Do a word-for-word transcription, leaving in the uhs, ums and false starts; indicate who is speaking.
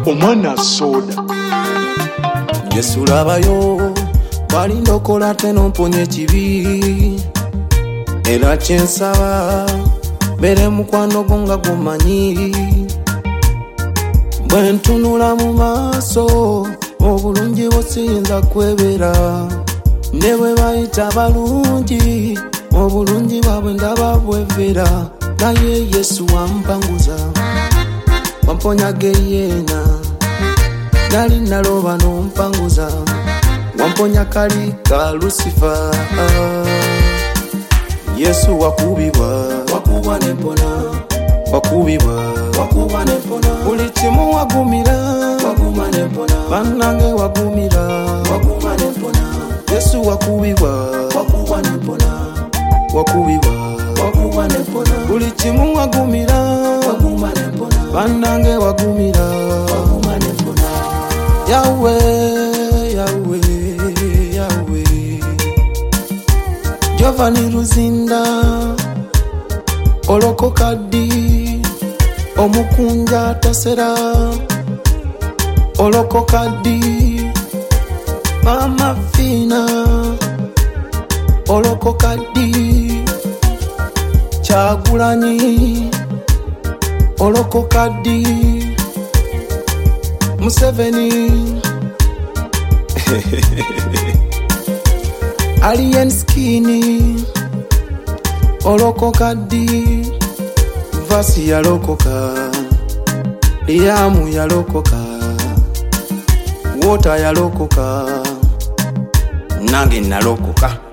Speaker 1: omwana soda.
Speaker 2: Yesu labayo walindokola tenomponya ekibi era kyensaba bere mukwano gonga gumanyi bwe ntunula mu maaso obulungi bosiyinza kwebera ne bwe bayita balungi obulungi bwabwe ndaba bwevera naye Yesu wampanguza wamponya geyena nali naloba nompanguza wamponya kali ka Lucifer. Yesu wakubibwa wakubwa nepona wakubibwa wakubwa nepona buli kimu wagumira waguma nepona bannange wagumira waguma nepona Yesu wakubibwa wakubwa nepona wakubibwa wakubwa nepona buli kimu wagumira waguma nepona bannange wagumira waguma nepona. Yahweh Yahweh Yahweh Giovanni Ruzinda olokoka ddi omukunja tasera olokoka ddi Mama Fina olokoka ddi Kyagulanyi olokoka ddi Museveni Alien Skinny olokoka ddi Vasi yalokoka Liamu yalokoka Water yalokoka nange nalokoka.